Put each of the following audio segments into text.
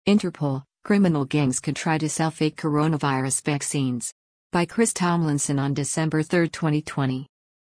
Interpol, criminal gangs could try to sell fake coronavirus vaccines. By Chris Tomlinson on December 3, 2020.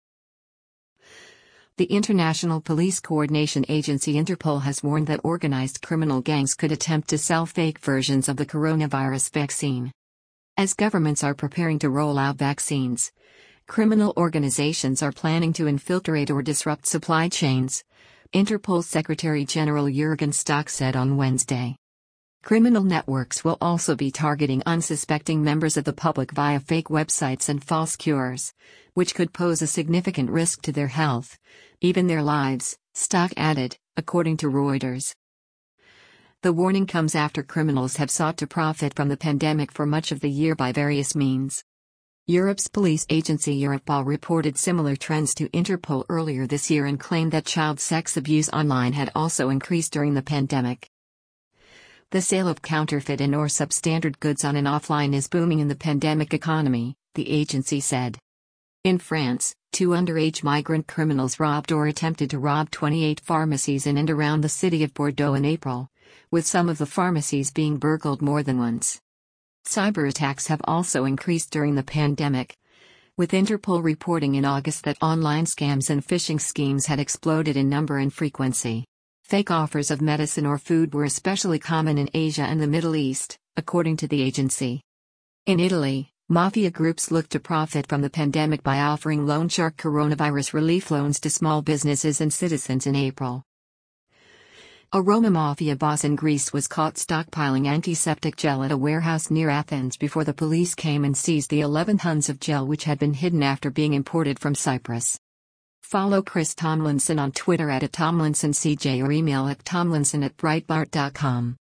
The International Police Coordination Agency Interpol has warned that organized criminal gangs could attempt to sell fake versions of the coronavirus vaccine. As governments are preparing to roll out vaccines, criminal organizations are planning to infiltrate or disrupt supply chains, Interpol Secretary General Jürgen Stock said on Wednesday. Criminal networks will also be targeting unsuspecting members of the public via fake websites and false cures, which could pose a significant risk to their health, even their lives, Stock added, according to Reuters. The warning comes after criminals have sought to profit from the pandemic for much of the year by various means. Europe's police agency Europol reported similar trends to Interpol earlier this year and claimed that child sex abuse online had also increased during the pandemic. The sale of counterfeit and/or substandard goods on and offline is booming in the pandemic economy, the agency said. In France, 2 underage migrant criminals robbed or attempted to rob 28 pharmacies in and around the city of Bordeaux in April, with some of the pharmacies being burgled more than once. Cyber attacks have also increased during the pandemic, with Interpol reporting in August that online scams and phishing schemes had exploded in number and frequency. Fake offers of medicine or food were especially common in Asia and the Middle East, according to the agency. In Italy, mafia groups looked to profit from the pandemic by offering loan shark coronavirus relief loans to small businesses and citizens in April. A Roma mafia boss in Greece was caught stockpiling antiseptic gel at a warehouse near Athens before the police came and seized the 11 tons of gel which had been hidden after being imported from Cyprus. Follow Chris Tomlinson on Twitter @TomlinsonCJ or email at tomlinson@breitbart.com.